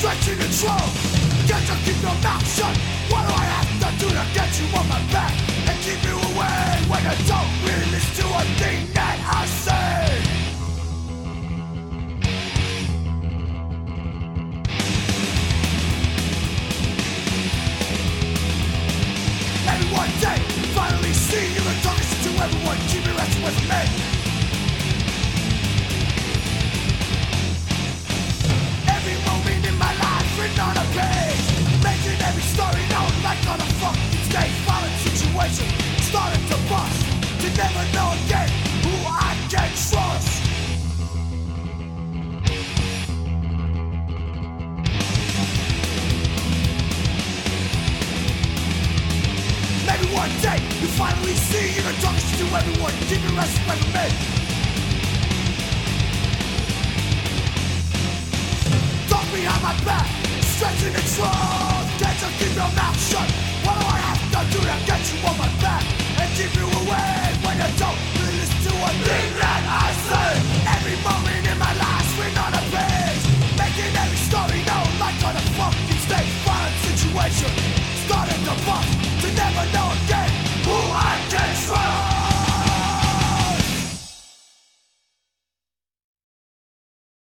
stretching control. Can't you keep your mouth shut? What do I have to do to get you on my back and keep you away when you don't really listen to a thing that I say? Maybe one day, finally see you and talk to everyone. Keep your ass away from me. Every moment in my life written on a page, making every story known like on a fucking stage. Violent situation, starting to bust, to never know again who I can trust. Maybe one day you finally see you're talking to everyone. Keep your ass away from me. Talk behind my back, stretching the truth. Can't you keep your mouth shut?